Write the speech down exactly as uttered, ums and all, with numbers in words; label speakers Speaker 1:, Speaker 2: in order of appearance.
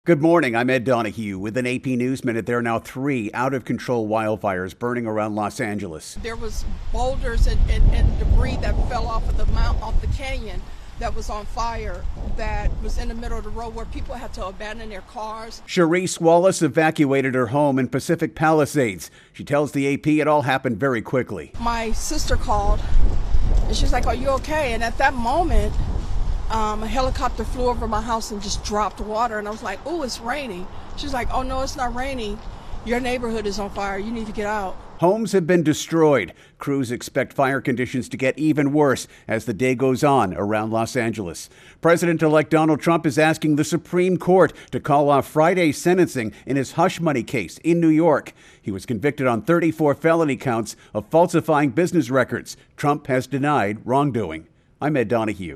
Speaker 1: Good morning. I'm Ed Donahue with an A P News Minute. There are now three out-of-control wildfires burning around Los Angeles.
Speaker 2: There was boulders and, and, and debris that fell off of the mount, off the canyon that was on fire, that was in the middle of the road where people had to abandon their cars.
Speaker 1: Charisse Wallace evacuated her home in Pacific Palisades. She tells the A P it all happened very quickly.
Speaker 2: My sister called and she's like, "Are you okay?" And at that moment, Um, a helicopter flew over my house and just dropped water, and I was like, "Oh, it's raining." She's like, "Oh no, it's not raining. Your neighborhood is on fire. You need to get out."
Speaker 1: Homes have been destroyed. Crews expect fire conditions to get even worse as the day goes on around Los Angeles. President-elect Donald Trump is asking the Supreme Court to call off Friday's sentencing in his hush money case in New York. He was convicted on thirty-four felony counts of falsifying business records. Trump has denied wrongdoing. I'm Ed Donahue.